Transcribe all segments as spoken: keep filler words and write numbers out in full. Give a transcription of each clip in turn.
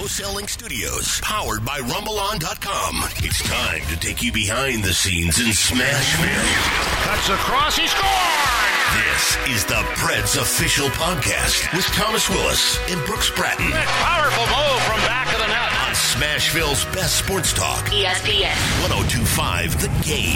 Wholesaling Studios, powered by Rumble On dot com. It's time to take you behind the scenes in Smashville. Cuts across, he scored! This is the Preds official podcast with Thomas Willis and Brooks Bratton. That powerful move from back of the net. On Smashville's best sports talk. E S P N. one oh two point five The Game.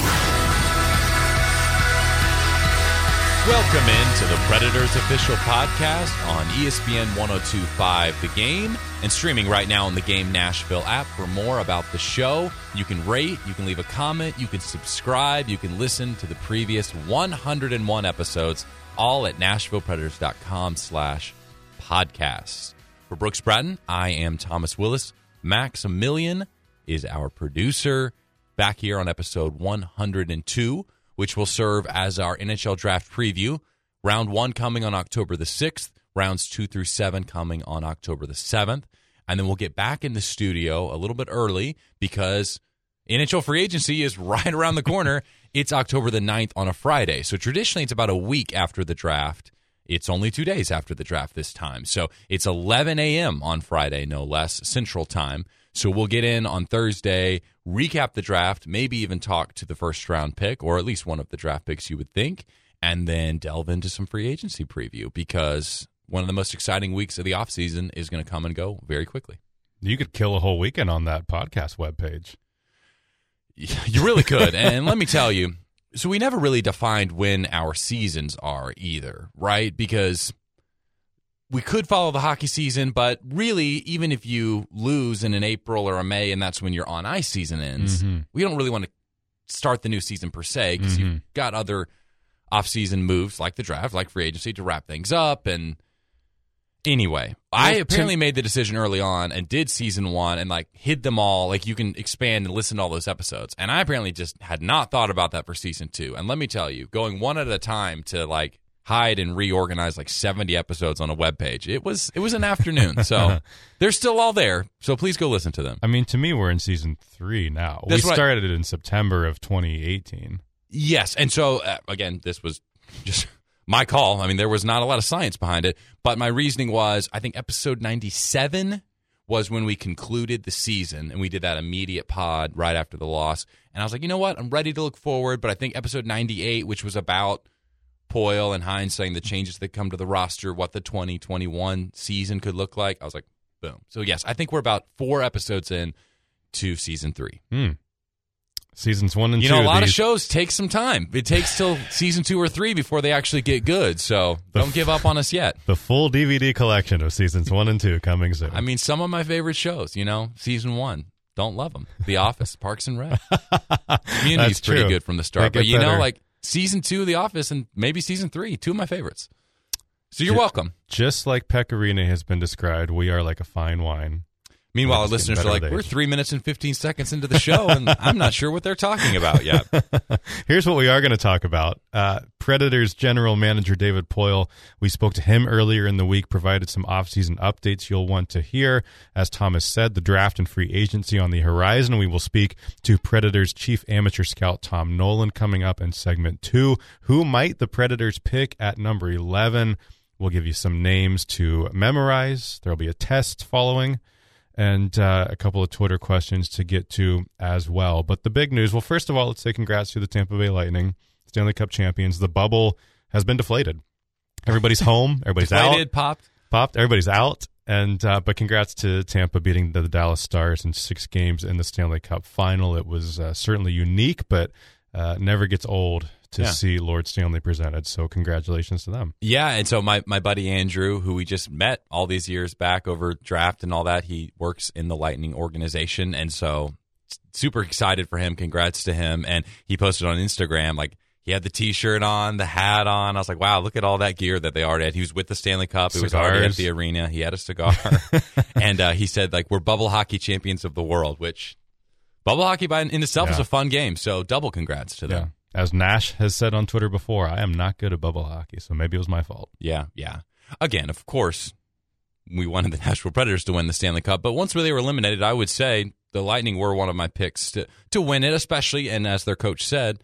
Welcome into the Predators official podcast on E S P N one oh two point five The Game and streaming right now on the Game Nashville app. For more about the show, you can rate, you can leave a comment, you can subscribe, you can listen to the previous one hundred one episodes, all at nashville predators dot com slash podcasts. For Brooks Bratton, I am Thomas Willis. Maximilian is our producer. Back here on episode one hundred two, which will serve as our N H L draft preview. Round one coming on October the sixth. Rounds two through seven coming on October the seventh. And then we'll get back in the studio a little bit early because N H L free agency is right around the corner. It's October the ninth on a Friday. So traditionally it's about a week after the draft. It's only two days after the draft this time. So it's eleven a.m. on Friday, no less, Central Time. So we'll get in on Thursday, recap the draft, maybe even talk to the first round pick, or at least one of the draft picks you would think, and then delve into some free agency preview because one of the most exciting weeks of the offseason is going to come and go very quickly. You could kill a whole weekend on that podcast webpage. You really could. And let me tell you, so we never really defined when our seasons are either, right? Because we could follow the hockey season, but really, even if you lose in an April or a May, and that's when your on-ice season ends, mm-hmm. we don't really want to start the new season per se because mm-hmm. you've got other off-season moves like the draft, like free agency to wrap things up. And anyway, well, I apparently Tim- made the decision early on and did season one and like hid them all. Like you can expand and listen to all those episodes. And I apparently just had not thought about that for season two. And let me tell you, going one at a time to like hide and reorganize like seventy episodes on a webpage. It was it was an afternoon. So they're still all there. So please go listen to them. I mean, to me, we're in season three now. That's we right. started it in September of twenty eighteen. Yes. And so, uh, again, this was just my call. I mean, there was not a lot of science behind it. But my reasoning was, I think episode ninety-seven was when we concluded the season. And we did that immediate pod right after the loss. And I was like, you know what? I'm ready to look forward. But I think episode ninety-eight, which was about Poyle and Hines saying the changes that come to the roster, what the twenty twenty-one season could look like. I was like, boom. So, yes, I think we're about four episodes in to season three. Hmm. Seasons one and you two. You know, a lot these... of shows take some time. It takes till season two or three before they actually get good. So the don't give up on us yet. The full D V D collection of seasons one and two coming soon. I mean, some of my favorite shows, you know, season one. Don't love them. The Office, Parks and Rec. Community's pretty true. good from the start. They But, you better. know, like season two of The Office and maybe season three, two of my favorites. So you're just, welcome. Just like Pecorino has been described, we are like a fine wine. Meanwhile, our Just listeners are like, we're age. three minutes and fifteen seconds into the show, and I'm not sure what they're talking about yet. Here's what we are going to talk about. Uh, Predators general manager David Poyle. We spoke to him earlier in the week, provided some offseason updates you'll want to hear. As Thomas said, the draft and free agency on the horizon. We will speak to Predators chief amateur scout Tom Nolan coming up in segment two. Who might the Predators pick at number eleven? We'll give you some names to memorize. There'll be a test following. And uh, a couple of Twitter questions to get to as well. But the big news, well, first of all, let's say congrats to the Tampa Bay Lightning, Stanley Cup champions. The bubble has been deflated. Everybody's home. Everybody's Deflated, out. popped. Popped. Everybody's out. And uh, but congrats to Tampa beating the, the Dallas Stars in six games in the Stanley Cup final. It was uh, certainly unique, but uh, never gets old to yeah. see Lord Stanley presented. So congratulations to them. Yeah, and so my, my buddy Andrew, who we just met all these years back over draft and all that, he works in the Lightning organization, and so super excited for him. Congrats to him. And he posted on Instagram, like, he had the T-shirt on, the hat on. I was like, wow, look at all that gear that they already had. He was with the Stanley Cup. It was already at the arena. He had a cigar. and uh, he said, like, we're bubble hockey champions of the world, which bubble hockey by in itself yeah. is a fun game. So double congrats to them. Yeah. As Nash has said on Twitter before, I am not good at bubble hockey, so maybe it was my fault. Yeah, yeah. Again, of course, we wanted the Nashville Predators to win the Stanley Cup, but once they were eliminated, I would say the Lightning were one of my picks to, to win it, especially, and as their coach said,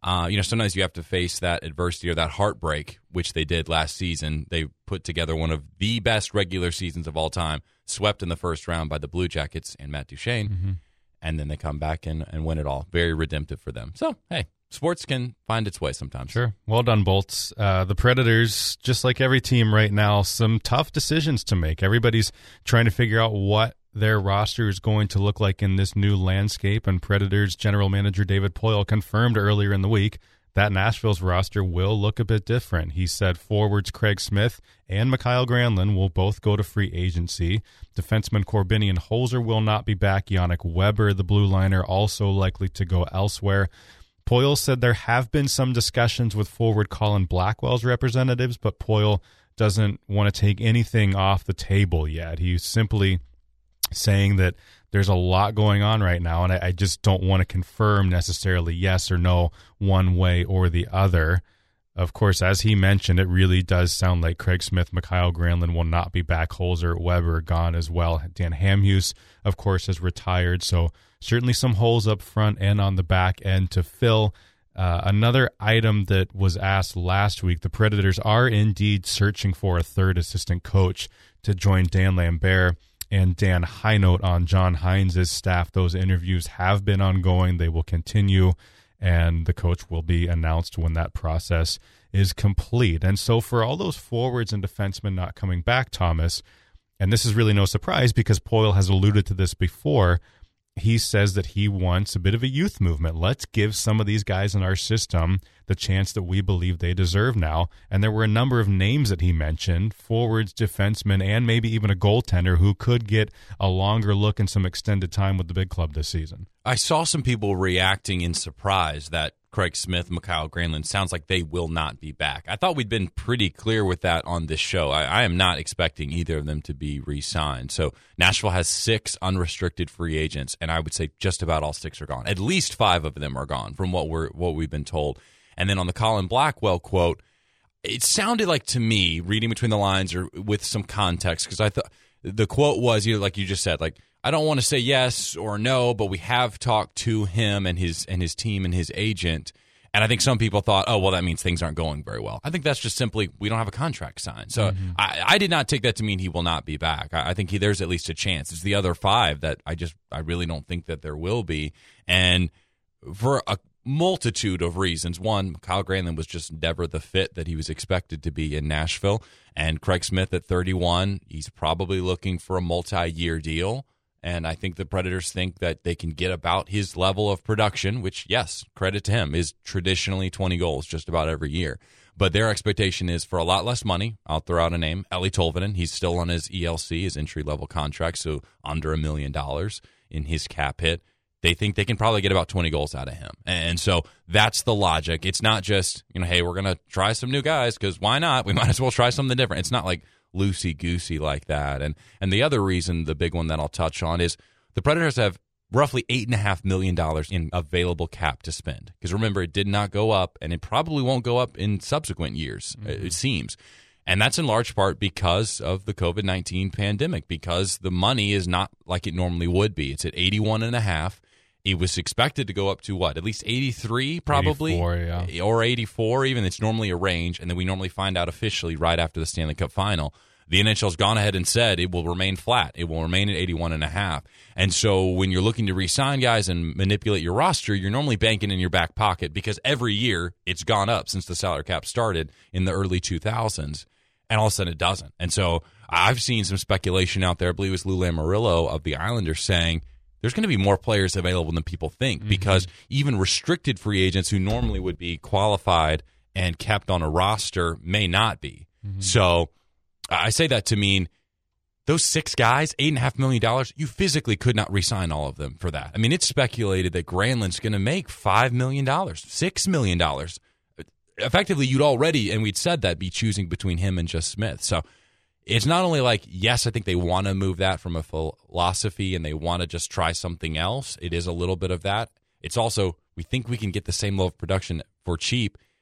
Uh, you know, sometimes you have to face that adversity or that heartbreak, which they did last season. They put together one of the best regular seasons of all time, swept in the first round by the Blue Jackets and Matt Duchene, mm-hmm. and then they come back and, and win it all. Very redemptive for them. So, hey, sports can find its way sometimes. Sure. Well done, Bolts. Uh, the Predators, just like every team right now, some tough decisions to make. Everybody's trying to figure out what their roster is going to look like in this new landscape, and Predators general manager David Poile confirmed earlier in the week that Nashville's roster will look a bit different. He said forwards Craig Smith and Mikael Granlund will both go to free agency. Defenseman Corbinian Holzer will not be back. Yannick Weber, the blue liner, also likely to go elsewhere. Poile said there have been some discussions with forward Colin Blackwell's representatives, but Poile doesn't want to take anything off the table yet. He's simply saying that there's a lot going on right now, and I, I just don't want to confirm necessarily yes or no one way or the other. Of course, as he mentioned, it really does sound like Craig Smith, Mikael Granlund will not be back. Holzer, Weber gone as well. Dan Hamhuis, of course, has retired, so certainly some holes up front and on the back end to fill. Uh, another item that was asked last week, the Predators are indeed searching for a third assistant coach to join Dan Lambert and Dan Heinold on John Hines' staff. Those interviews have been ongoing. They will continue, and the coach will be announced when that process is complete. And so for all those forwards and defensemen not coming back, Thomas, and this is really no surprise because Poile has alluded to this before, he says that he wants a bit of a youth movement. Let's give some of these guys in our system the chance that we believe they deserve now. And there were a number of names that he mentioned, forwards, defensemen, and maybe even a goaltender who could get a longer look and some extended time with the big club this season. I saw some people reacting in surprise that Craig Smith, Mikael Granlund sounds like they will not be back. I thought we'd been pretty clear with that on this show. I, I am not expecting either of them to be re-signed. So Nashville has six unrestricted free agents, and I would say just about all six are gone. At least five of them are gone from what we're what we've been told. And then on the Colin Blackwell quote, it sounded like to me, reading between the lines or with some context, because I thought the quote was, you know, like you just said, like, I don't want to say yes or no, but we have talked to him and his and his team and his agent. And I think some people thought, oh, well, that means things aren't going very well. I think that's just simply we don't have a contract signed. So mm-hmm. I, I did not take that to mean he will not be back. I, I think he, there's at least a chance. It's the other five that I just I really don't think that there will be. And for a multitude of reasons. One, Kyle Granlund was just never the fit that he was expected to be in Nashville. And Craig Smith at thirty-one, he's probably looking for a multi-year deal. And I think the Predators think that they can get about his level of production, which, yes, credit to him, is traditionally twenty goals just about every year. But their expectation is for a lot less money. I'll throw out a name, Eeli Tolvanen. He's still on his E L C, his entry-level contract, so under a million dollars in his cap hit. They think they can probably get about twenty goals out of him. And so that's the logic. It's not just, you know, hey, we're going to try some new guys because why not? We might as well try something different. It's not like loosey-goosey like that. And and the other reason, the big one that I'll touch on, is the Predators have roughly eight point five million dollars in available cap to spend. Because remember, it did not go up, and it probably won't go up in subsequent years, mm-hmm. it seems. And that's in large part because of the covid nineteen pandemic, because the money is not like it normally would be. It's at eighty-one and a half. It was expected to go up to what? At least eighty-three, probably? eighty-four, yeah. Or eighty-four, even. It's normally a range, and then we normally find out officially right after the Stanley Cup final. The N H L's gone ahead and said it will remain flat. It will remain at eighty-one and a half. And so when you're looking to re-sign guys and manipulate your roster, you're normally banking in your back pocket because every year it's gone up since the salary cap started in the early two thousands, and all of a sudden it doesn't. And so I've seen some speculation out there. I believe it was Lou Lamoriello of the Islanders saying there's going to be more players available than people think, mm-hmm. because even restricted free agents who normally would be qualified and kept on a roster may not be. Mm-hmm. So I say that to mean those six guys, eight and a half million dollars, you physically could not re-sign all of them for that. I mean, it's speculated that Granlund's going to make five million dollars, six million dollars. Effectively, you'd already, and we'd said that, be choosing between him and just Smith. So it's not only like, yes, I think they want to move that from a philosophy and they want to just try something else. It is a little bit of that. It's also, we think we can get the same level of production for cheap,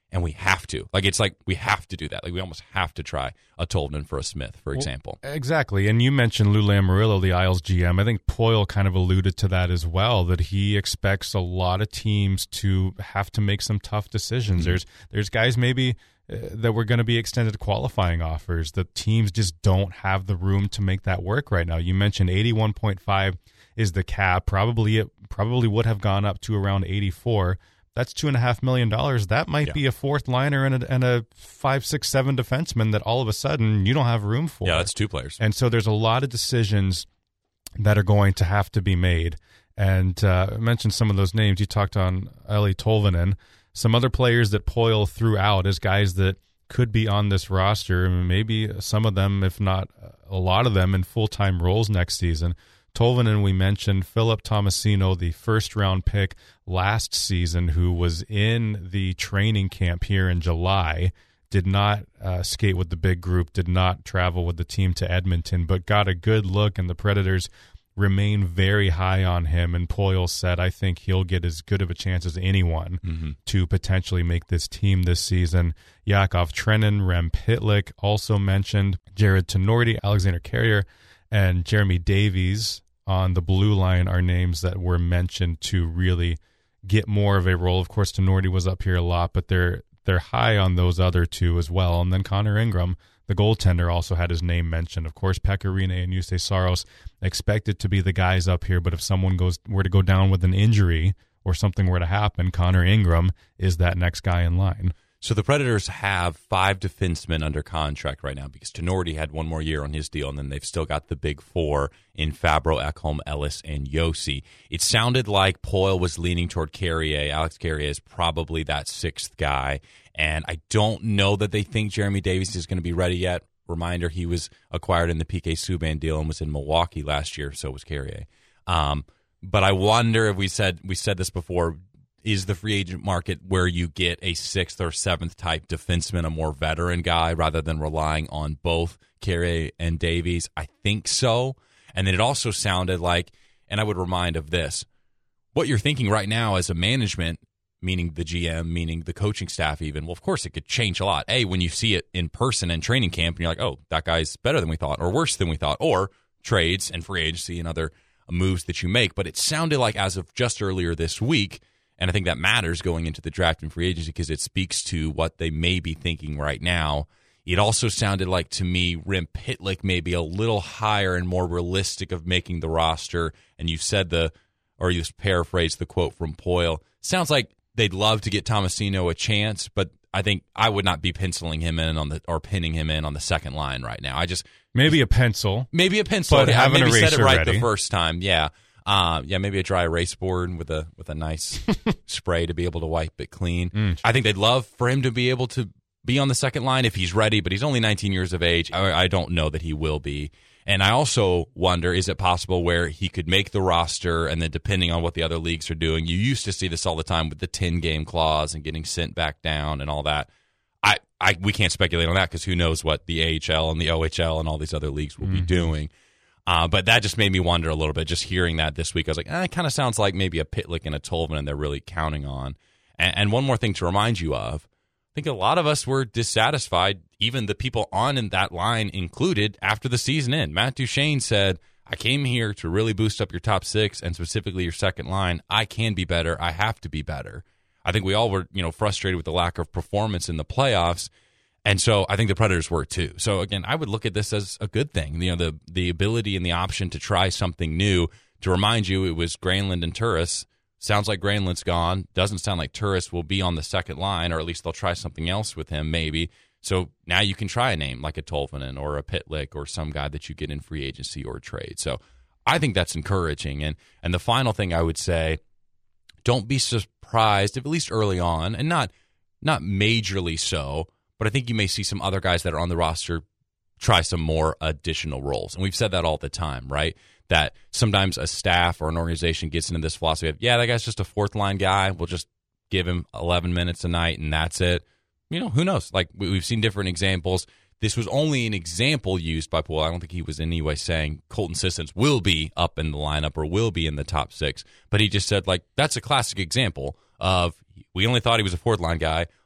and we have to. Like, it's like we have to do that. Like, we almost have to try a Tolvanen for a Smith, for example. Well, exactly. And you mentioned Lou Lamoriello, the Isles G M. I think Poyle kind of alluded to that as well, that he expects a lot of teams to have to make some tough decisions. Mm-hmm. There's there's guys maybe uh, that were going to be extended qualifying offers. The teams just don't have the room to make that work right now. You mentioned eighty-one point five is the cap. Probably it probably would have gone up to around eighty-four. That's two and a half million dollars. That might yeah. be a fourth liner and a, and a five, six, seven defenseman that all of a sudden you don't have room for. Yeah, that's two players. And so there's a lot of decisions that are going to have to be made. And uh, I mentioned some of those names. You talked on Eeli Tolvanen. Some other players that Poyle threw out as guys that could be on this roster, maybe some of them, if not a lot of them, in full-time roles next season. Tolvanen, we mentioned, Philip Tomasino, the first-round pick last season, who was in the training camp here in July, did not uh, skate with the big group, did not travel with the team to Edmonton, but got a good look, and the Predators remain very high on him. And Poyle said, I think he'll get as good of a chance as anyone mm-hmm. to potentially make this team this season. Yakov Trenin, Rem Pitlick also mentioned, Jared Tenorti, Alexander Carrier, and Jeremy Davies on the blue line are names that were mentioned to really get more of a role. Of course, Tenorti was up here a lot, but they're they're high on those other two as well. And then Connor Ingram, the goaltender, also had his name mentioned. Of course, Pekka Rinne and Jussi Saros expected to be the guys up here, but if someone goes were to go down with an injury or something were to happen, Connor Ingram is that next guy in line. So the Predators have five defensemen under contract right now because Tenorti had one more year on his deal, and then they've still got the big four in Fabro, Ekholm, Ellis, and Josi. It sounded like Poyle was leaning toward Carrier. Alex Carrier is probably that sixth guy, and I don't know that they think Jeremy Davies is going to be ready yet. Reminder, he was acquired in the P K Subban deal and was in Milwaukee last year, so was Carrier. Um, but I wonder if we said we said this before, is the free agent market where you get a sixth or seventh type defenseman, a more veteran guy, rather than relying on both Carrier and Davies? I think so. And then it also sounded like, and I would remind of this, what you're thinking right now as a management, meaning the G M, meaning the coaching staff even, well, of course, it could change a lot. A, when you see it in person in training camp, and you're like, oh, that guy's better than we thought, or worse than we thought, or trades and free agency and other moves that you make. But it sounded like as of just earlier this week, and I think that matters going into the draft and free agency because it speaks to what they may be thinking right now. It also sounded like, to me, Rem Pitlick may be a little higher and more realistic of making the roster. And you said the, or you paraphrased the quote from Poyle. Sounds like they'd love to get Tomasino a chance, but I think I would not be penciling him in on the or pinning him in on the second line right now. I just maybe a pencil, maybe a pencil. But yeah, have an maybe eraser said it right ready. the first time. Yeah. Uh, yeah, maybe a dry erase board with a with a nice spray to be able to wipe it clean. Mm. I think they'd love for him to be able to be on the second line if he's ready, but he's only nineteen years of age. I, I don't know that he will be. And I also wonder, is it possible where he could make the roster and then depending on what the other leagues are doing, you used to see this all the time with the ten-game clause and getting sent back down and all that. I, I We can't speculate on that because who knows what the A H L and the O H L and all these other leagues will mm. be doing. Uh, but that just made me wonder a little bit, just hearing that this week. I was like, eh, it kind of sounds like maybe a Pitlick and a Tolvanen they're really counting on. And, and one more thing to remind you of, I think a lot of us were dissatisfied, even the people on in that line included, after the season ended. Matt Duchene said, I came here to really boost up your top six and specifically your second line. I can be better. I have to be better. I think we all were, you know, frustrated with the lack of performance in the playoffs. And so I think the Predators were too. So again, I would look at this as a good thing. You know, the the ability and the option to try something new. To remind you, it was Granlund and Turris. Sounds like Granlund's gone. Doesn't sound like Turris will be on the second line, or at least they'll try something else with him, maybe. So now you can try a name like a Tolvanen or a Pitlick or some guy that you get in free agency or trade. So I think that's encouraging. And and the final thing I would say, don't be surprised if at least early on, and not not majorly so, but I think you may see some other guys that are on the roster try some more additional roles. And we've said that all the time, right? That sometimes a staff or an organization gets into this philosophy of, yeah, that guy's just a fourth-line guy. We'll just give him eleven minutes a night, and that's it. You know, who knows? Like, we've seen different examples. This was only an example used by Poyle. I don't think he was in any way saying Colton Sissons will be up in the lineup or will be in the top six. But he just said, like, that's a classic example of we only thought he was a fourth-line guy.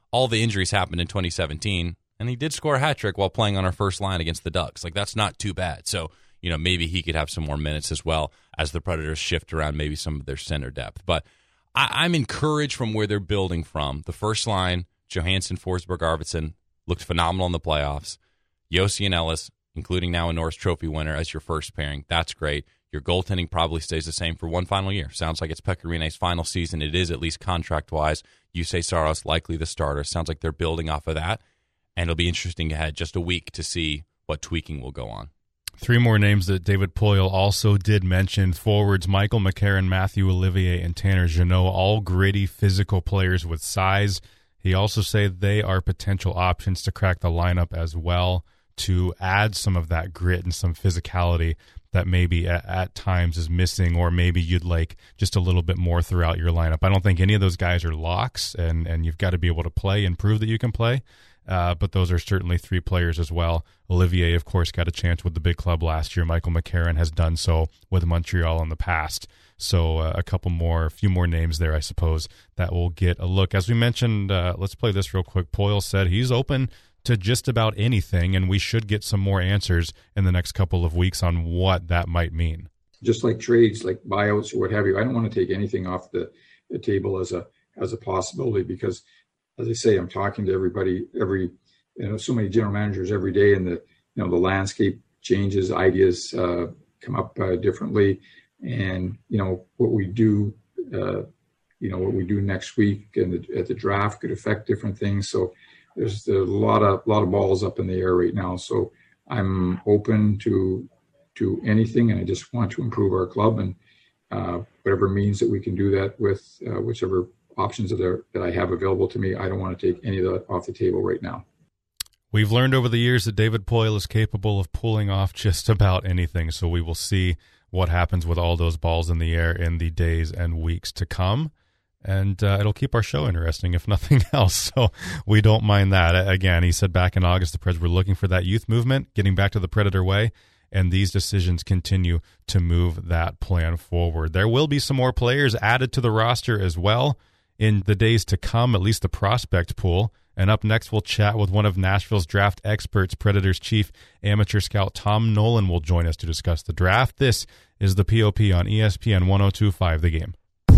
all the injuries happened in twenty seventeen, and he did score a hat trick while playing on our first line against the Ducks. Like, that's not too bad. So, you know, maybe he could have some more minutes as well as the Predators shift around maybe some of their center depth. But I, I'm encouraged from where they're building from. The first line, Johansson, Forsberg, Arvidsson, looked phenomenal in the playoffs. Yossi and Ellis, including now a Norris Trophy winner as your first pairing. That's great. Your goaltending probably stays the same for one final year. Sounds like it's Pekka Rinne's final season. It is, at least contract-wise. Jussi Saros likely the starter. Sounds like they're building off of that. And it'll be interesting ahead just a week to see what tweaking will go on. Three more names that David Poile also did mention. Forwards Michael McCarron, Matthew Olivier, and Tanner Jeannot, all gritty, physical players with size. He also said they are potential options to crack the lineup as well, to add some of that grit and some physicality that maybe at, at times is missing, or maybe you'd like just a little bit more throughout your lineup. I don't think any of those guys are locks, and, and you've got to be able to play and prove that you can play. Uh, but those are certainly three players as well. Olivier, of course, got a chance with the big club last year. Michael McCarron has done so with Montreal in the past. So uh, a couple more, a few more names there, I suppose, that will get a look. As we mentioned, uh, let's play this real quick. Poile said he's open to just about anything, and we should get some more answers in the next couple of weeks on what that might mean. Just like trades, like buyouts or what have you, I don't want to take anything off the, the table as a as a possibility, because, as I say, I'm talking to everybody, every you know, so many general managers every day, and the you know the landscape changes, ideas uh, come up uh, differently, and you know what we do, uh, you know what we do next week and the, at the draft could affect different things. So there's a lot of lot of balls up in the air right now. So I'm open to to anything, and I just want to improve our club, and uh, whatever means that we can do that with, uh, whichever options that, are, that I have available to me. I don't want to take any of that off the table right now. We've learned over the years that David Poile is capable of pulling off just about anything, so we will see what happens with all those balls in the air in the days and weeks to come. And uh, it'll keep our show interesting, if nothing else. So we don't mind that. Again, he said back in August, the Preds were looking for that youth movement, getting back to the Predator way, and these decisions continue to move that plan forward. There will be some more players added to the roster as well in the days to come, at least the prospect pool. And up next, we'll chat with one of Nashville's draft experts. Predators chief amateur scout Tom Nolan will join us to discuss the draft. This is the P O P on E S P N one oh two point five The Game.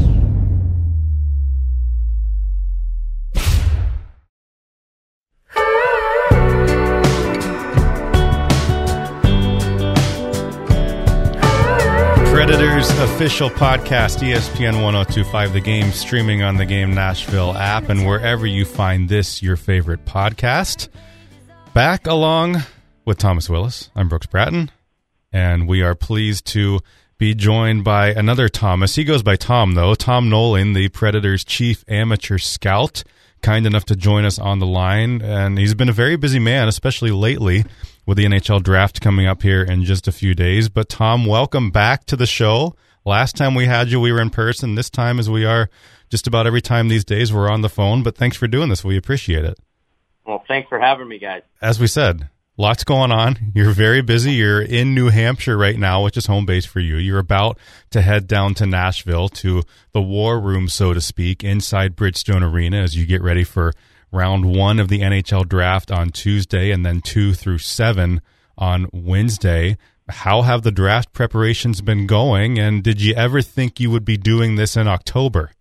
Predators official podcast, E S P N one oh two point five The Game, streaming on the Game Nashville app and wherever you find this, your favorite podcast. Back along with Thomas Willis, I'm Brooks Bratton, and we are pleased to be joined by another Thomas. He goes by Tom, though. Tom Nolan, the Predators' chief amateur scout, kind enough to join us on the line, and he's been a very busy man, especially lately, with the N H L draft coming up here in just a few days. But Tom, welcome back to the show. Last time we had you, we were in person. This time, as we are just about every time these days, we're on the phone. But thanks for doing this. We appreciate it. Well, thanks for having me, guys. As we said, lots going on. You're very busy. You're in New Hampshire right now, which is home base for you. You're about to head down to Nashville, to the war room, so to speak, inside Bridgestone Arena as you get ready for round one of the N H L draft on Tuesday, and then two through seven on Wednesday. How have the draft preparations been going, and did you ever think you would be doing this in October?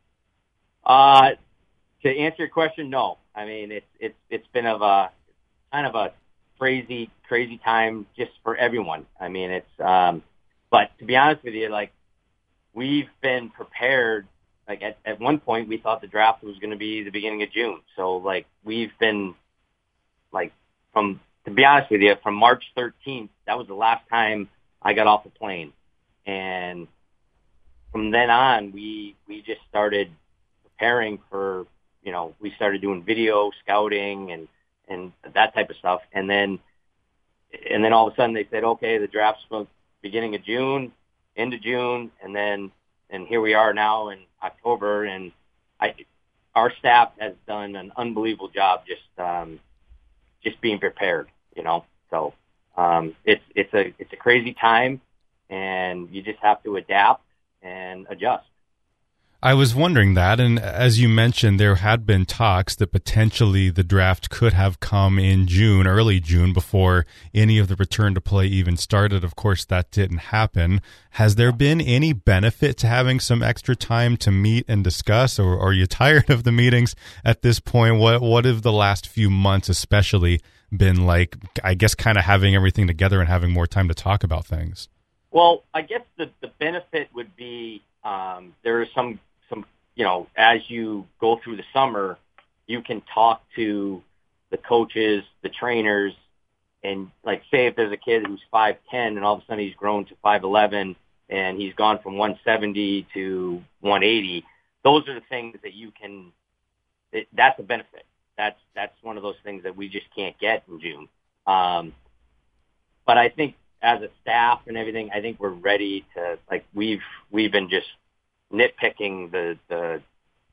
Uh, to answer your question, no. I mean, it's it's it's been of a kind of a crazy crazy time just for everyone. I mean, it's um, but to be honest with you, like we've been prepared. Like at, at one point, we thought the draft was going to be the beginning of June. So like we've been like from, to be honest with you, from March thirteenth, that was the last time I got off the plane. And from then on, we, we just started preparing for, you know, we started doing video scouting and, and that type of stuff. And then, and then all of a sudden they said, okay, the draft's from beginning of June, end of June. And then, and here we are now in October, and I, our staff has done an unbelievable job just um, just being prepared, you know. So um, it's it's a it's a crazy time, and you just have to adapt and adjust. I was wondering that, and as you mentioned, there had been talks that potentially the draft could have come in June, early June, before any of the return to play even started. Of course, that didn't happen. Has there been any benefit to having some extra time to meet and discuss, or are you tired of the meetings at this point? What what have the last few months especially been like, I guess, kind of having everything together and having more time to talk about things? Well, I guess the, the benefit would be um, there are some Some, you know, as you go through the summer, you can talk to the coaches, the trainers, and like say if there's a kid who's five ten and all of a sudden he's grown to five eleven and he's gone from one seventy to one eighty, those are the things that you can, it, that's a benefit. That's, that's one of those things that we just can't get in June. Um, but I think as a staff and everything, I think we're ready to, like, we've, we've been just nitpicking the the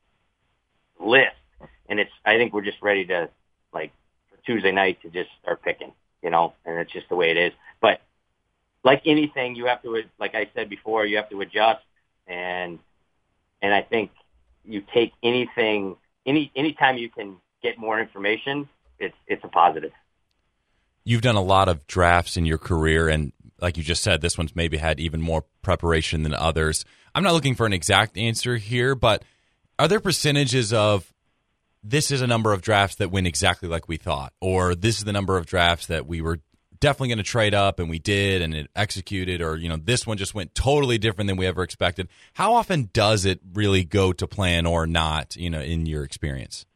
list, and it's I think we're just ready to, like, for Tuesday night to just start picking, you know, and it's just the way it is. But like anything, you have to, like I said before, you have to adjust, and and I think you take anything any anytime you can get more information, it's it's a positive. You've done a lot of drafts in your career, and like you just said, this one's maybe had even more preparation than others. I'm not looking for an exact answer here, but are there percentages of this is a number of drafts that went exactly like we thought, or this is the number of drafts that we were definitely going to trade up and we did and it executed, or, you know, this one just went totally different than we ever expected? How often does it really go to plan or not, you know, in your experience?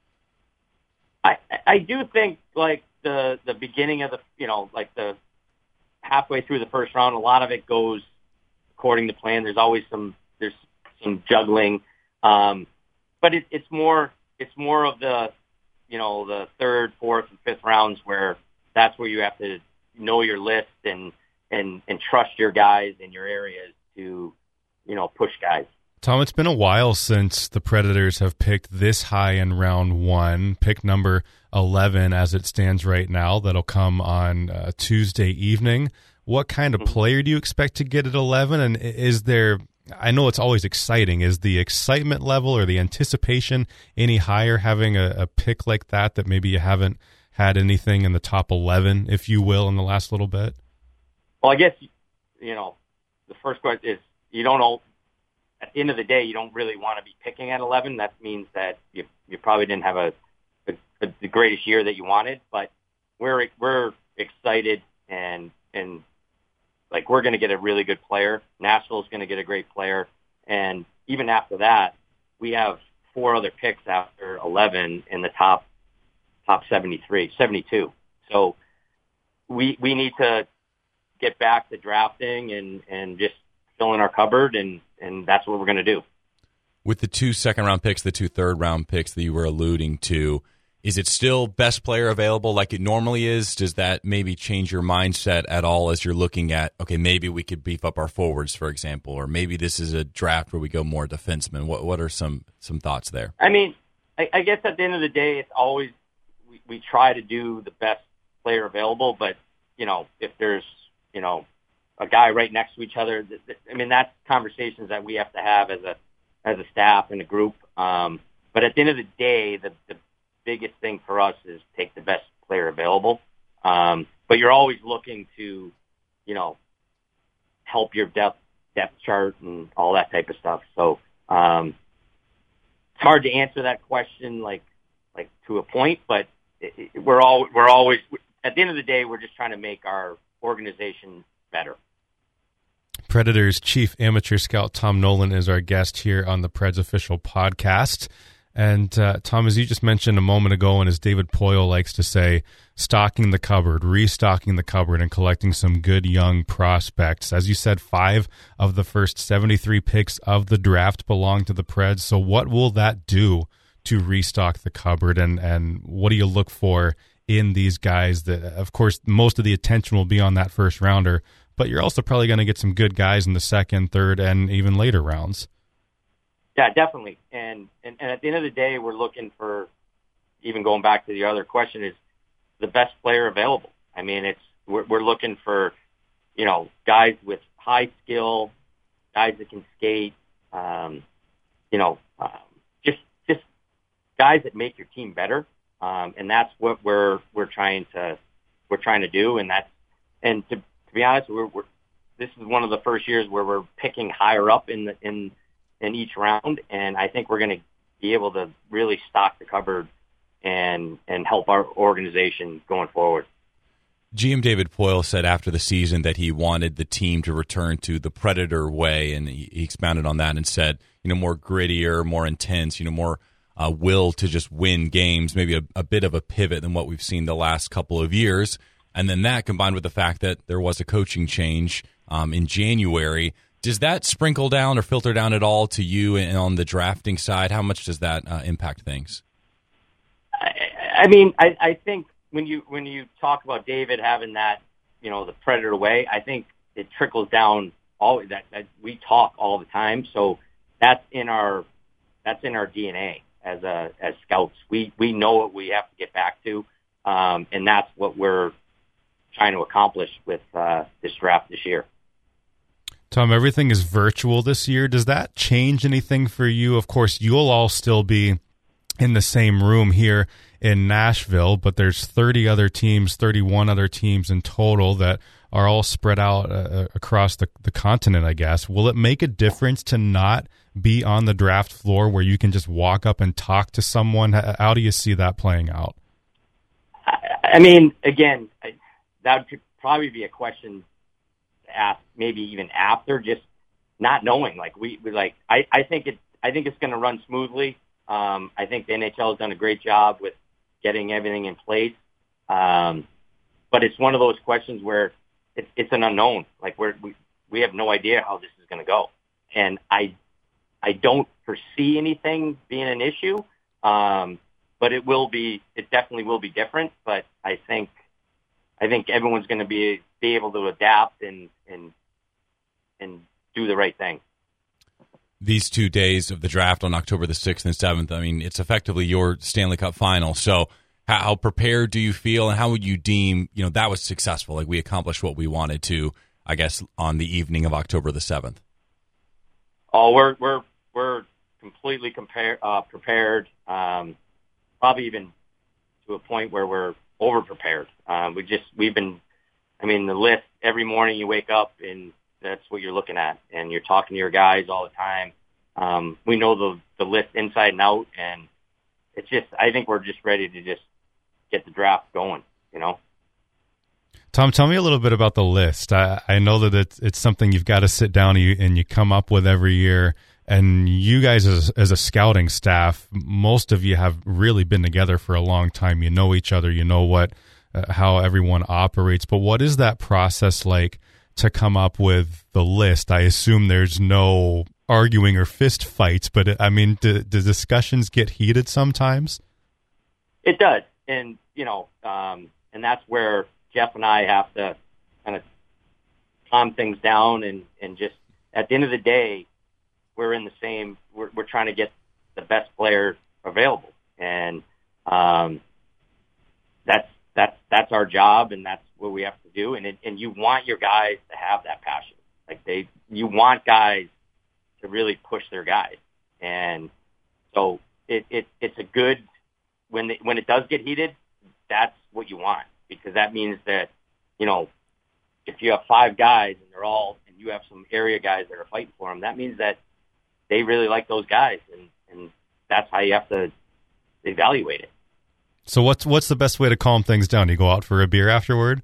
I, I do think, like, the, the beginning of the, you know, like the halfway through the first round, a lot of it goes according to plan. There's always some, there's some juggling. Um, but it, it's more, it's more of the, you know, the third, fourth, and fifth rounds where that's where you have to know your list and, and, and trust your guys in your areas to, you know, push guys. Tom, it's been a while since the Predators have picked this high in round one, pick number eleven as it stands right now. That'll come on uh, Tuesday evening. What kind of player do you expect to get at eleven? And is there, I know it's always exciting, is the excitement level or the anticipation any higher having a, a pick like that, that maybe you haven't had anything in the top eleven, if you will, in the last little bit? Well, I guess, you know, the first question is, you don't know, at the end of the day, you don't really want to be picking at eleven. That means that you you probably didn't have a, a, a the greatest year that you wanted, but we're we're excited and and like we're going to get a really good player. Nashville's going to get a great player, and even after that, we have four other picks after eleven in the top top seventy-three, seventy-two. So we we need to get back to drafting and and just fill in our cupboard, and and that's what we're going to do. With the two second-round picks, the two third-round picks that you were alluding to, is it still best player available like it normally is? Does that maybe change your mindset at all as you're looking at, okay, maybe we could beef up our forwards, for example, or maybe this is a draft where we go more defensemen? What what are some, some thoughts there? I mean, I, I guess at the end of the day, it's always we, we try to do the best player available, but, you know, if there's, you know, a guy right next to each other, I mean, that's conversations that we have to have as a as a staff and a group. Um, but at the end of the day, the, the biggest thing for us is take the best player available. Um, but you're always looking to, you know, help your depth depth chart and all that type of stuff. So um, it's hard to answer that question like like to a point, but it, it, we're all we're always at the end of the day, we're just trying to make our organization better. Predators chief amateur scout Tom Nolan is our guest here on the Preds Official Podcast. And uh, Tom, as you just mentioned a moment ago, and as David Poile likes to say, stocking the cupboard, restocking the cupboard, and collecting some good young prospects. As you said, five of the first seventy-three picks of the draft belong to the Preds. So what will that do to restock the cupboard, and, and what do you look for in these guys? That, of course, most of the attention will be on that first rounder, but you're also probably going to get some good guys in the second, third, and even later rounds. Yeah, definitely. And, and and at the end of the day, we're looking for, even going back to the other question, is the best player available. I mean, it's we're, we're looking for, you know, guys with high skill, guys that can skate, um, you know, um, just just guys that make your team better, um, and that's what we're we're trying to we're trying to do. And that's and to, to be honest, we're, we're this is one of the first years where we're picking higher up in the, in in each round, and I think we're going to be able to really stock the cupboard and and help our organization going forward. G M David Poile said after the season that he wanted the team to return to the Predator way, and he, he expounded on that and said, you know, more grittier, more intense, you know, more uh, will to just win games, maybe a, a bit of a pivot than what we've seen the last couple of years. And then that combined with the fact that there was a coaching change um, in January, does that sprinkle down or filter down at all to you and on the drafting side? How much does that uh, impact things? I, I mean, I, I think when you when you talk about David having that, you know, the Predator way, I think it trickles down all that, that we talk all the time. So that's in our that's in our D N A as a as scouts. We we know what we have to get back to, um, and that's what we're trying to accomplish with uh, this draft this year. Tom, everything is virtual this year. Does that change anything for you? Of course, you'll all still be in the same room here in Nashville, but there's thirty other teams, thirty-one other teams in total that are all spread out uh, across the, the continent, I guess. Will it make a difference to not be on the draft floor where you can just walk up and talk to someone? How do you see that playing out? I, I mean, again, I, that would probably be a question to ask maybe even after, just not knowing. Like we, we like, I, I think it, I think it's going to run smoothly. Um, I think the N H L has done a great job with getting everything in place. Um, but it's one of those questions where it's, it's an unknown. Like we're, we, we have no idea how this is going to go. And I, I don't foresee anything being an issue. Um, but it will be, it definitely will be different. But I think, I think everyone's going to be, be able to adapt and, and, and do the right thing. These two days of the draft on October the sixth and seventh, I mean, it's effectively your Stanley Cup final. So how, how prepared do you feel, and how would you deem, you know, that was successful? Like we accomplished what we wanted to, I guess, on the evening of October the seventh. Oh, we're, we're, we're completely compare, uh, prepared. Um, probably even to a point where we're over prepared. Um, we just, we've been, I mean, the list every morning you wake up and that's what you're looking at, and you're talking to your guys all the time. Um, we know the the list inside and out, and it's just, I think we're just ready to just get the draft going, you know? Tom, tell me a little bit about the list. I, I know that it's, it's something you've got to sit down and you, and you come up with every year, and you guys as, as a scouting staff, most of you have really been together for a long time. You know each other, you know what, uh, how everyone operates, but what is that process like to come up with the list? I assume there's no arguing or fist fights, but I mean, do, do discussions get heated sometimes? It does. And, you know, um, and that's where Jeff and I have to kind of calm things down and, and just at the end of the day, we're in the same, we're, we're trying to get the best player available. And, um, that's, that's, that's our job, and that's what we have to do. And it, and you want your guys to have that passion. Like they, you want guys to really push their guys. And so it, it it's a good, when the, when it does get heated, that's what you want, because that means that, you know, if you have five guys and they're all, and you have some area guys that are fighting for them, that means that they really like those guys. And, and that's how you have to evaluate it. So what's, what's the best way to calm things down? You go out for a beer afterward?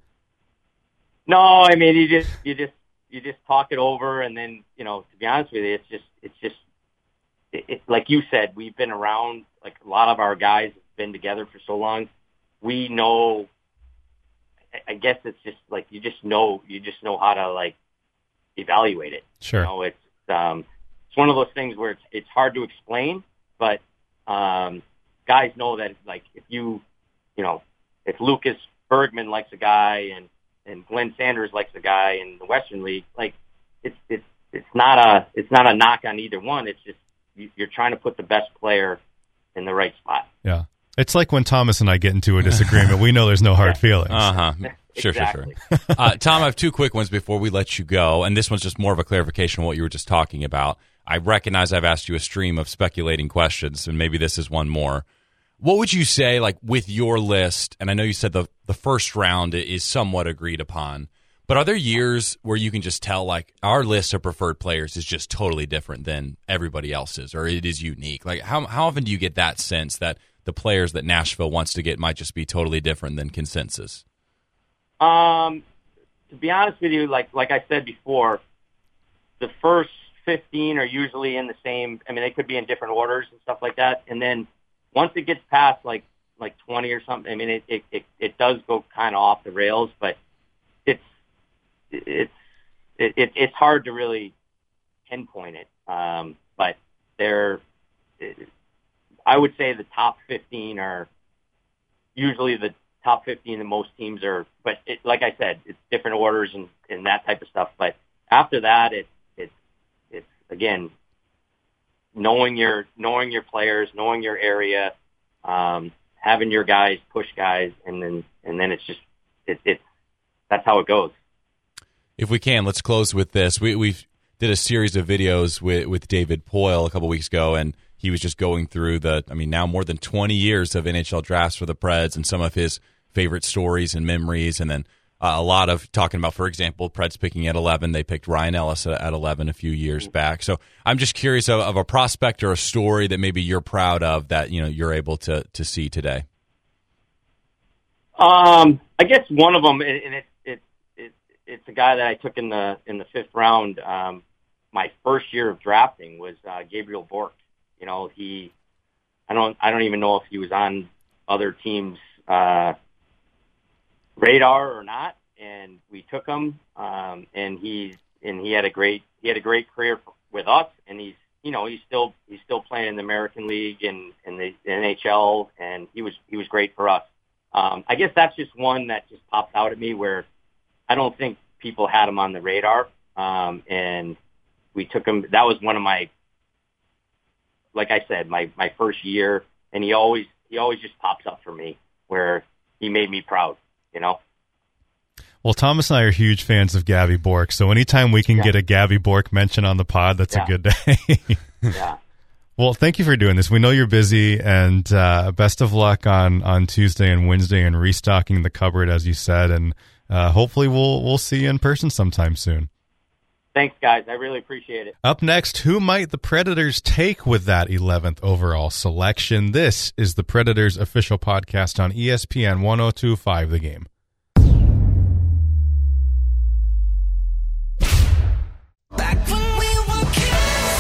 No, I mean, you just, you just, you just talk it over, and then, you know, to be honest with you, it's just, it's just, it, it, like you said, we've been around, like a lot of our guys have been together for so long. We know, I guess it's just like, you just know, you just know how to like evaluate it. Sure. You know, it's, um, it's one of those things where it's, it's hard to explain, but, um, guys know that, like, if you, you know, if Lucas Bergman likes a guy and, and Glenn Sanders likes a guy in the Western League, like, it's, it's, it's not a, it's not a knock on either one. It's just, you, you're trying to put the best player in the right spot. Yeah. It's like when Thomas and I get into a disagreement, we know there's no hard yeah. feelings. Uh-huh. Sure, exactly. sure, sure. Uh, Tom, I have two quick ones before we let you go, and this one's just more of a clarification on what you were just talking about. I recognize I've asked you a stream of speculating questions, and maybe this is one more. What would you say, like, with your list, and I know you said the, the first round is somewhat agreed upon, but are there years where you can just tell, like, our list of preferred players is just totally different than everybody else's, or it is unique? Like, how how often do you get that sense that the players that Nashville wants to get might just be totally different than consensus? Um, to be honest with you, like like I said before, the first fifteen are usually in the same. I mean, they could be in different orders and stuff like that. And then once it gets past like like twenty or something, I mean, it it it, it does go kind of off the rails. But it's it's it, it, it's hard to really pinpoint it. Um, but they're, it, I would say the top fifteen are usually the top fifteen, and most teams are, but it, like I said, it's different orders and, and that type of stuff. But after that, it, it, it's, again, knowing your, knowing your players, knowing your area, um, having your guys push guys, and then, and then it's just, it, it, that's how it goes. If we can, let's close with this. We, we did a series of videos with, with David Poile a couple weeks ago, and he was just going through the, I mean, now more than twenty years of N H L drafts for the Preds and some of his favorite stories and memories, and then uh, a lot of talking about, for example, Preds picking at eleven. They picked Ryan Ellis at, at eleven a few years back. So I'm just curious of, of a prospect or a story that maybe you're proud of that, you know, you're able to to see today. Um, I guess one of them, and it, it, it, it's a guy that I took in the in the fifth round. Um, my first year of drafting was uh, Gabriel Bork. You know, he, I don't, I don't even know if he was on other teams' uh, radar or not, and we took him, um, and he's, and he had a great, he had a great career with us, and he's, you know, he's still, he's still playing in the American League and in the N H L, and he was, he was great for us. Um, I guess that's just one that just pops out at me where I don't think people had him on the radar, um, and we took him. That was one of my, like I said, my, my first year, and he always, he always just pops up for me where he made me proud, you know? Well, Thomas and I are huge fans of Gabby Bork, so anytime we can yeah. get a Gabby Bork mention on the pod, that's yeah. a good day. yeah. Well, thank you for doing this. We know you're busy, and uh, best of luck on, on Tuesday and Wednesday and restocking the cupboard, as you said, and uh, hopefully we'll we'll see you in person sometime soon. Thanks, guys. I really appreciate it. Up next, who might the Predators take with that eleventh overall selection? This is the Predators official podcast on E S P N one oh two point five The Game. Back when we were kids.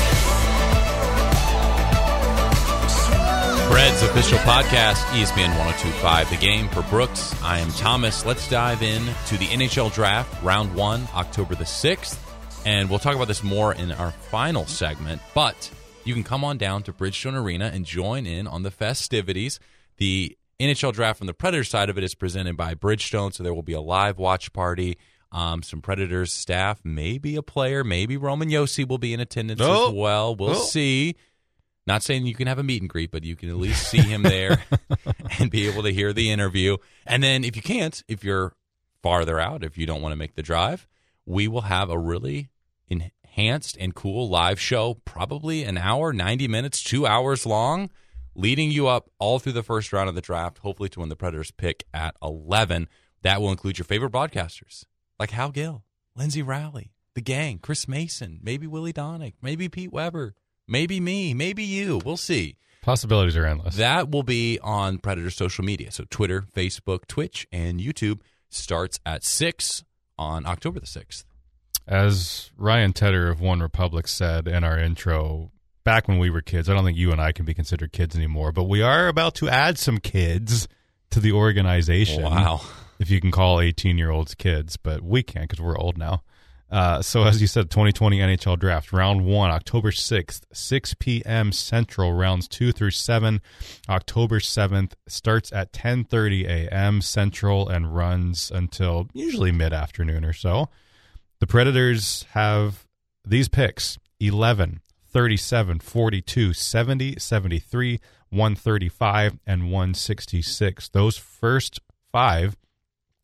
Preds official podcast, E S P N one oh two point five The Game. For Brooks, I am Thomas. Let's dive in to the N H L Draft, round one, October the sixth. And we'll talk about this more in our final segment, but you can come on down to Bridgestone Arena and join in on the festivities. The N H L Draft from the Predators side of it is presented by Bridgestone, so there will be a live watch party. Um, some Predators staff, maybe a player, maybe Roman Josi will be in attendance oh. as well. We'll oh. see. Not saying you can have a meet and greet, but you can at least see him there and be able to hear the interview. And then if you can't, if you're farther out, if you don't want to make the drive, we will have a really enhanced and cool live show, probably an hour, ninety minutes, two hours long, leading you up all through the first round of the draft, hopefully to when the Predators pick at eleven. That will include your favorite broadcasters, like Hal Gill, Lindsey Rowley, the gang, Chris Mason, maybe Willie Donick, maybe Pete Weber, maybe me, maybe you. We'll see. Possibilities are endless. That will be on Predator social media. So Twitter, Facebook, Twitch, and YouTube starts at six on October the sixth. As Ryan Tedder of One Republic said in our intro, back when we were kids, I don't think you and I can be considered kids anymore, but we are about to add some kids to the organization. Wow. If you can call eighteen-year-olds kids, but we can't because we're old now. Uh, so as you said, twenty twenty N H L Draft, round one, October sixth, six p.m. Central, rounds two through seven. October seventh starts at ten thirty a.m. Central and runs until usually mid-afternoon or so. The Predators have these picks: eleven, thirty-seven, forty-two, seventy, seventy-three, one thirty-five, and one sixty-six. Those first five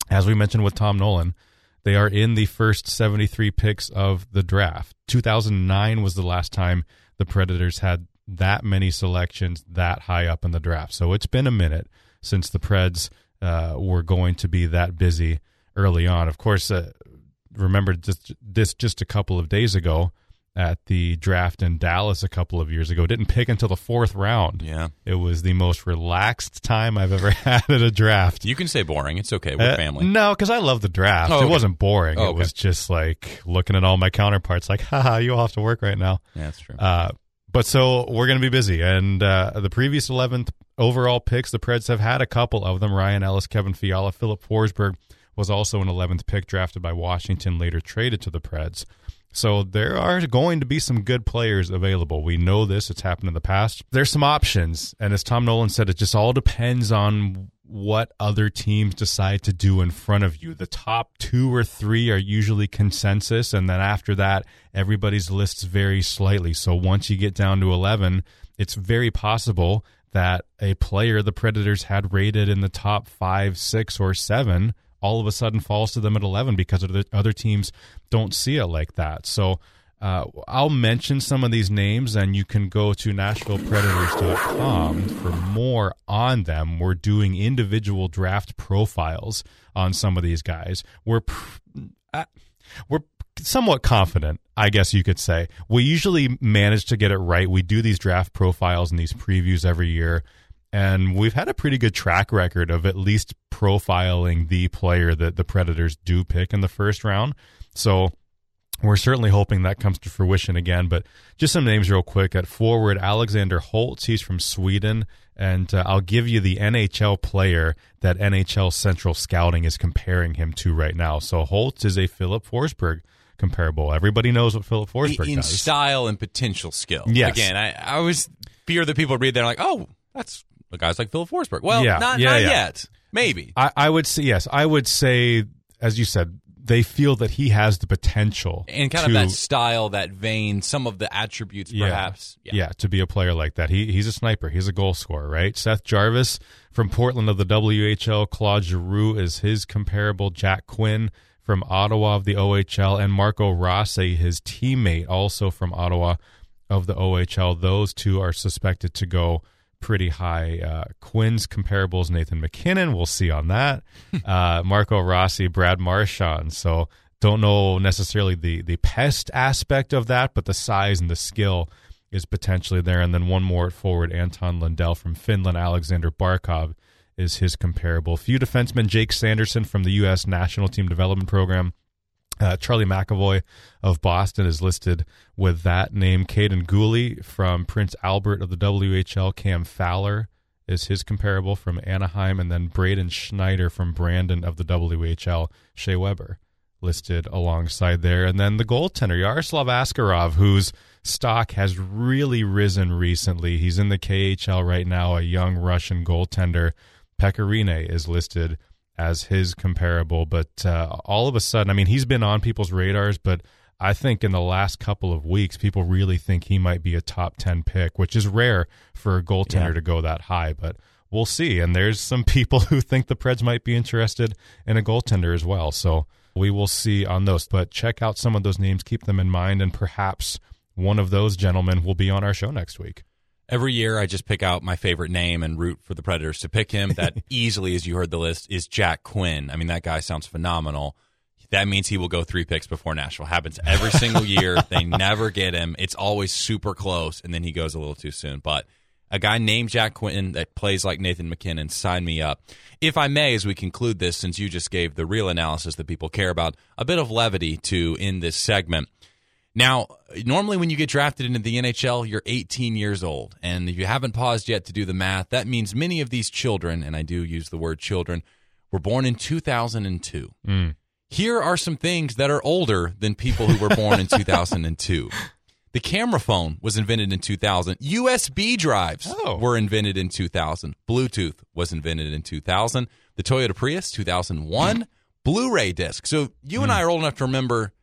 as we mentioned with Tom Nolan, they are in the first seventy-three picks of the draft. two thousand nine was the last time the Predators had that many selections that high up in the draft. So it's been a minute since the Preds uh, were going to be that busy early on. Of course, uh, remember just, this just a couple of days ago at the draft in Dallas a couple of years ago. Didn't pick until the fourth round. Yeah. It was the most relaxed time I've ever had at a draft. You can say boring. It's okay. We're Uh, family. no, because I love the draft. Oh, It okay. wasn't boring. Oh, It okay. was just like looking at all my counterparts like, haha, you all have to work right now. Yeah, that's true. Uh, but so we're going to be busy. And uh, the previous eleventh overall picks, the Preds have had a couple of them. Ryan Ellis, Kevin Fiala, Philip Forsberg was also an eleventh pick drafted by Washington, later traded to the Preds. So there are going to be some good players available. We know this. It's happened in the past. There's some options. And as Tom Nolan said, it just all depends on what other teams decide to do in front of you. The top two or three are usually consensus, and then after that, everybody's lists vary slightly. So once you get down to eleven, it's very possible that a player the Predators had rated in the top five, six, or seven all of a sudden falls to them at eleven because other, other teams don't see it like that. So uh, I'll mention some of these names, and you can go to Nashville Predators dot com for more on them. We're doing individual draft profiles on some of these guys. We're pr- uh, we're somewhat confident, I guess you could say. We usually manage to get it right. We do these draft profiles and these previews every year, and we've had a pretty good track record of at least profiling the player that the Predators do pick in the first round. So we're certainly hoping that comes to fruition again. But just some names real quick. At forward, Alexander Holtz. He's from Sweden. And uh, I'll give you the N H L player that N H L Central Scouting is comparing him to right now. So Holtz is a Philip Forsberg comparable. Everybody knows what Philip Forsberg in does. style and potential skill. Yes. Again, I, I always fear that people read there like, oh, that's the guys like Philip Forsberg. Well, Yeah, not, yeah, not yeah. yet. Maybe. I, I would say, yes, I would say, as you said, they feel that he has the potential. And kind to, of that style, that vein, some of the attributes, Yeah. perhaps. Yeah. to be a player like that. He He's a sniper. He's a goal scorer, right? Seth Jarvis from Portland of the W H L. Claude Giroux is his comparable. Jack Quinn from Ottawa of the O H L. And Marco Rossi, his teammate, also from Ottawa of the O H L. Those two are suspected to go pretty high. Uh, Quinn's comparable is Nathan McKinnon. We'll see on that. Uh, Marco Rossi, Brad Marchand. So don't know necessarily the, the pest aspect of that, but the size and the skill is potentially there. And then one more at forward, Anton Lundell from Finland. Alexander Barkov is his comparable. Few defensemen, Jake Sanderson from the U S National Team Development Program. Uh, Charlie McAvoy of Boston is listed with that name. Caden Gooley from Prince Albert of the W H L. Cam Fowler is his comparable from Anaheim. And then Braden Schneider from Brandon of the W H L. Shea Weber listed alongside there. And then the goaltender, Yaroslav Askarov, whose stock has really risen recently. He's in the K H L right now, a young Russian goaltender. Pekka Rinne is listed as his comparable, but uh, all of a sudden, I mean, he's been on people's radars, but I think in the last couple of weeks, people really think he might be a top ten pick, which is rare for a goaltender Yeah. to go that high, but we'll see. And there's some people who think the Preds might be interested in a goaltender as well, so we will see on those. But check out some of those names, keep them in mind, and perhaps one of those gentlemen will be on our show next week. Every year, I just pick out my favorite name and root for the Predators to pick him. That easily, as you heard the list, is Jack Quinn. I mean, that guy sounds phenomenal. That means he will go three picks before Nashville. Happens every single year. They never get him. It's always super close, and then he goes a little too soon. But a guy named Jack Quinn that plays like Nathan McKinnon, sign me up. If I may, as we conclude this, since you just gave the real analysis that people care about, a bit of levity to end this segment. Now, normally when you get drafted into the N H L, you're eighteen years old. And if you haven't paused yet to do the math, that means many of these children, and I do use the word children, were born in two thousand two. Mm. Here are some things that are older than people who were born in two thousand two. The camera phone was invented in two thousand. U S B drives Oh. were invented in two thousand. Bluetooth was invented in two thousand. The Toyota Prius, two thousand one. Blu-ray disc. So you and I are old enough to remember...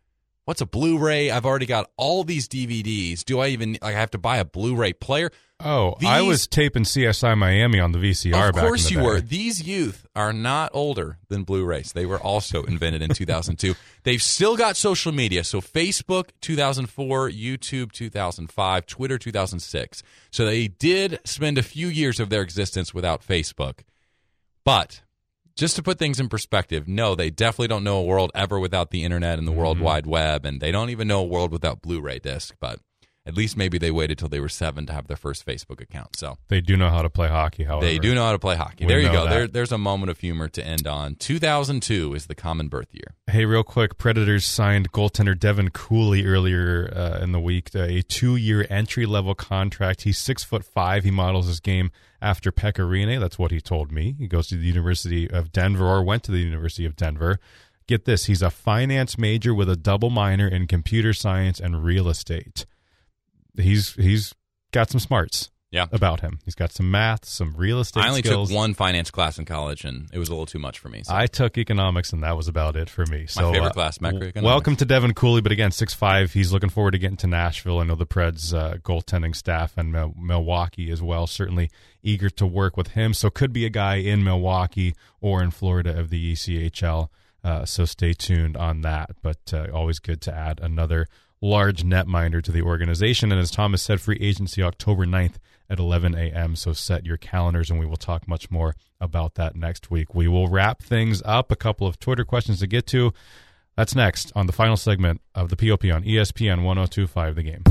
what's a Blu-ray? I've already got all these D V Ds. Do I even like I have to buy a Blu-ray player? Oh, These, I was taping C S I Miami on the V C R of back in course the you day. were. These youth are not older than Blu-rays. They were also invented in two thousand two. They've still got social media. So Facebook, two thousand four, YouTube, two thousand five, Twitter, two thousand six. So they did spend a few years of their existence without Facebook. But just to put things in perspective, no, they definitely don't know a world ever without the internet and the Mm-hmm. World Wide Web, and they don't even know a world without Blu-ray disc. But at least maybe they waited till they were seven to have their first Facebook account. So They do know how to play hockey, however. they do know how to play hockey. We There you know go. that. There, there's a moment of humor to end on. two thousand two is the common birth year. Hey, real quick, Predators signed goaltender Devin Cooley earlier uh, in the week, uh, a two-year entry-level contract. He's six foot five. He models his game after Pekka Rinne. That's what he told me. He goes to the University of Denver, or went to the University of Denver. Get this, he's a finance major with a double minor in computer science and real estate. He's he's got some smarts Yeah. about him. He's got some math, some real estate I only skills. took one finance class in college, and it was a little too much for me. So. I took economics, and that was about it for me. So, favorite uh, class, macroeconomics. Welcome to Devin Cooley, but again, six five. He's looking forward to getting to Nashville. I know the Preds uh, goaltending staff and Mil- Milwaukee as well, certainly eager to work with him. So could be a guy in Milwaukee or in Florida of the E C H L. Uh, so stay tuned on that. But uh, always good to add another large netminder to the organization. And as Thomas said, free agency October ninth at eleven a.m. So set your calendars, and we will talk much more about that next week. We will wrap things up. A couple of Twitter questions to get to. That's next on the final segment of the P O P on E S P N one oh two point five The Game.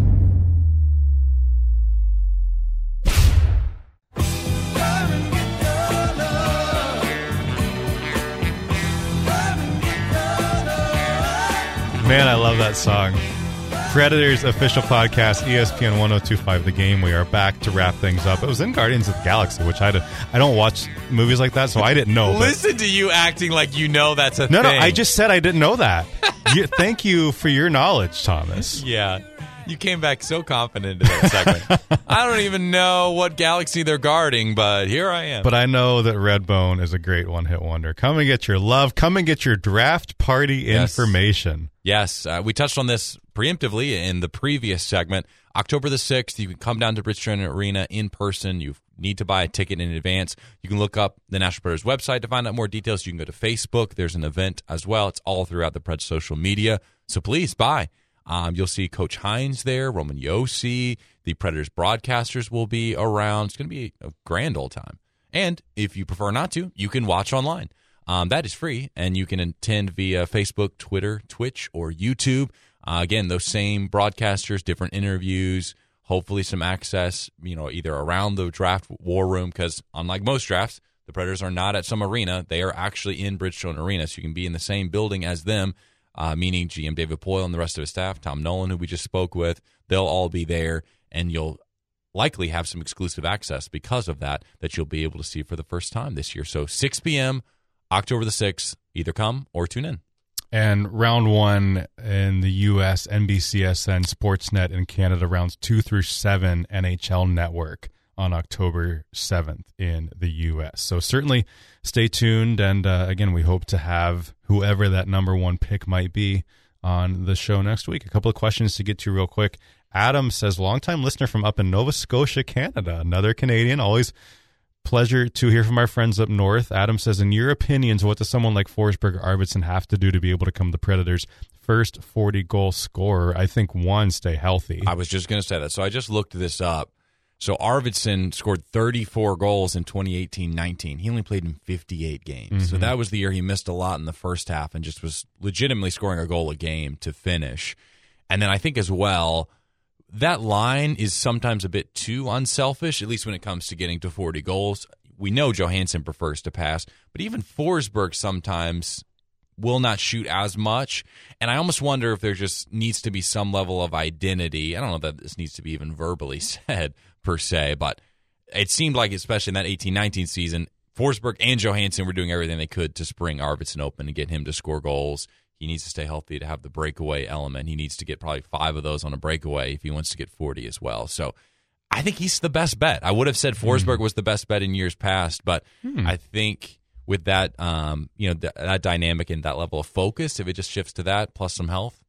Man, I love that song. Predators official podcast, E S P N one oh two point five The Game. We are back to wrap things up. It was in Guardians of the Galaxy, which I, I don't watch movies like that, so I didn't know. But, Listen to you acting like you know that's a no, thing. no, I just said I didn't know that. you, thank you for your knowledge, Thomas. Yeah. You came back so confident into that segment. I don't even know what galaxy they're guarding, but here I am. But I know that Redbone is a great one-hit wonder. Come and get your love. Come and get your draft party Yes. information. Yes, uh, we touched on this preemptively in the previous segment. October the sixth, you can come down to Bridgestone Arena in person. You need to buy a ticket in advance. You can look up the Nashville Predators website to find out more details. You can go to Facebook. There's an event as well. It's all throughout the Preds social media. So please buy. Um, you'll see Coach Hines there, Roman Yossi. The Predators broadcasters will be around. It's going to be a grand old time. And if you prefer not to, you can watch online. Um, that is free, and you can attend via Facebook, Twitter, Twitch, or YouTube. Uh, again, those same broadcasters, different interviews, hopefully some access, you know, either around the draft war room, because unlike most drafts, the Predators are not at some arena. They are actually in Bridgestone Arena, so you can be in the same building as them. Uh, meaning G M David Poyle and the rest of his staff, Tom Nolan, who we just spoke with, they'll all be there, and you'll likely have some exclusive access because of that that you'll be able to see for the first time this year. So six p.m., October the sixth, either come or tune in. And round one in the U S, N B C S N, Sportsnet in Canada, rounds two through seven, N H L Network on October seventh in the U S. So certainly stay tuned. And uh, again, we hope to have whoever that number one pick might be on the show next week. A couple of questions to get to real quick. Adam says, longtime listener from up in Nova Scotia, Canada, another Canadian. Always pleasure to hear from our friends up north. Adam says, in your opinions, what does someone like Forsberg or Arvidsson have to do to be able to become the Predators' first forty-goal scorer? I think, one, stay healthy. I was just going to say that. So I just looked this up. So Arvidsson scored thirty-four goals in twenty eighteen nineteen. He only played in fifty-eight games. Mm-hmm. So that was the year he missed a lot in the first half and just was legitimately scoring a goal a game to finish. And then I think as well, that line is sometimes a bit too unselfish, at least when it comes to getting to forty goals. We know Johansson prefers to pass, but even Forsberg sometimes will not shoot as much. And I almost wonder if there just needs to be some level of identity. I don't know that this needs to be even verbally said per se, but it seemed like, especially in that eighteen nineteen season, Forsberg and Johansson were doing everything they could to spring Arvidsson open and get him to score goals. He needs to stay healthy to have the breakaway element. He needs to get probably five of those on a breakaway if he wants to get forty as well. So I think he's the best bet. I would have said Forsberg was the best bet in years past, but hmm. I think with that, um, you know, th- that dynamic and that level of focus, if it just shifts to that plus some health,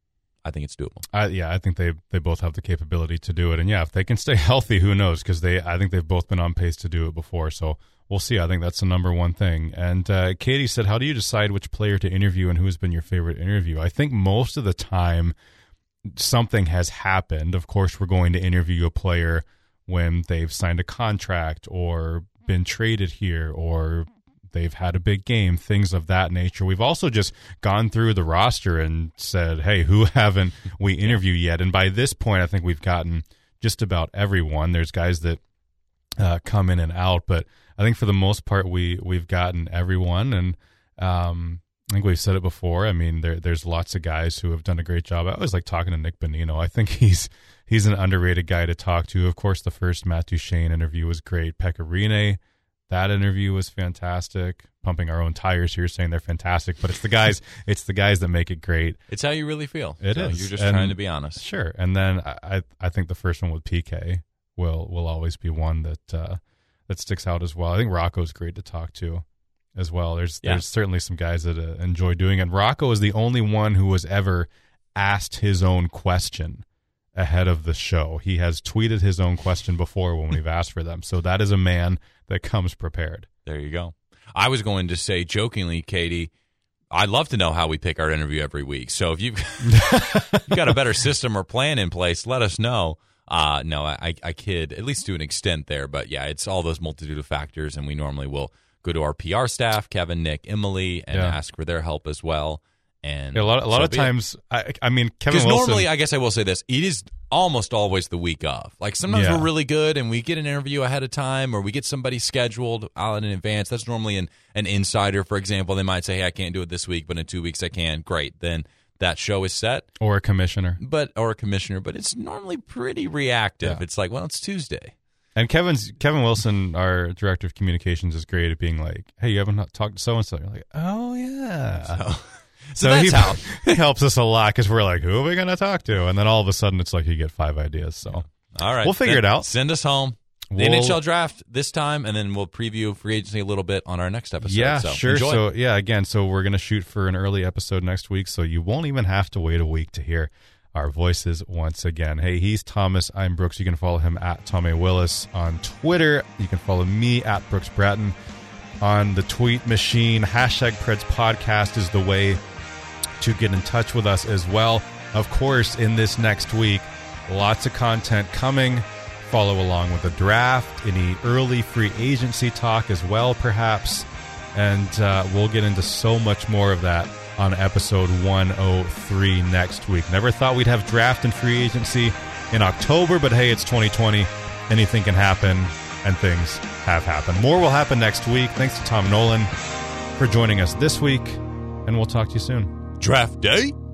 I think it's doable. Uh, yeah, I think they they both have the capability to do it, and yeah, if they can stay healthy, who knows? Because they, I think they've both been on pace to do it before. So we'll see. I think that's the number one thing. And uh, Katie said, "How do you decide which player to interview and who has been your favorite interview?" I think most of the time something has happened. Of course, we're going to interview a player when they've signed a contract or been traded here or they've had a big game, things of that nature. We've also just gone through the roster and said, hey, who haven't we interviewed yet? And by this point, I think we've gotten just about everyone. There's guys that uh, come in and out, but I think for the most part, we, we've gotten everyone. And um, I think we've said it before. I mean, there, there's lots of guys who have done a great job. I always like talking to Nick Bonino. I think he's he's an underrated guy to talk to. Of course, the first Matt Duchene interview was great. Pekka Rinne, that interview was fantastic. Pumping our own tires here, saying they're fantastic, but it's the guys. It's the guys that make it great. It's how you really feel. It so is. You're just and, trying to be honest. Sure. And then I, I think the first one with P K will will always be one that uh, that sticks out as well. I think Rocco's great to talk to as well. There's yeah. there's certainly some guys that uh, enjoy doing it. And Rocco is the only one who was ever asked his own question ahead of the show. He has tweeted his own question before when we've asked for them. So that is a man that comes prepared. There you go. I was going to say jokingly, Katie, I'd love to know how we pick our interview every week. So if you've, you've got a better system or plan in place, let us know. Uh, no, I, I kid, at least to an extent there. But yeah, it's all those multitude of factors, and we normally will go to our P R staff, Kevin, Nick, Emily, and yeah. ask for their help as well. And yeah, a lot, a lot so of times, I, I mean, Kevin Wilson. Because normally, I guess I will say this, it is almost always the week of. Like sometimes yeah. we're really good and we get an interview ahead of time or we get somebody scheduled out in advance. That's normally an, an insider, for example. They might say, hey, I can't do it this week, but in two weeks I can. Great. Then that show is set. Or a commissioner. But Or a commissioner. But it's normally pretty reactive. Yeah. It's like, well, it's Tuesday. And Kevin's Kevin Wilson, our director of communications, is great at being like, hey, you haven't talked to so-and-so. You're like, oh, yeah. So, so, so that's he, how. he helps us a lot because we're like, who are we going to talk to? And then all of a sudden it's like you get five ideas. So all right, we'll figure send, it out. Send us home. The We'll, N H L draft this time, and then we'll preview free agency a little bit on our next episode. Yeah, so sure. Enjoy. So, yeah, again, so we're going to shoot for an early episode next week, so you won't even have to wait a week to hear our voices once again. Hey, he's Thomas. I'm Brooks. You can follow him at Tommy Willis on Twitter. You can follow me at Brooks Bratton on the tweet machine. Hashtag Preds Podcast is the way to get in touch with us as well. Of course, in this next week, lots of content coming. Follow along with the draft, any early free agency talk as well, perhaps. And uh, we'll get into so much more of that on episode one oh three next week. Never thought we'd have draft and free agency in October, but hey, it's twenty twenty. Anything can happen, and things have happened. More will happen next week. Thanks to Tom Nolan for joining us this week, and we'll talk to you soon. Draft day?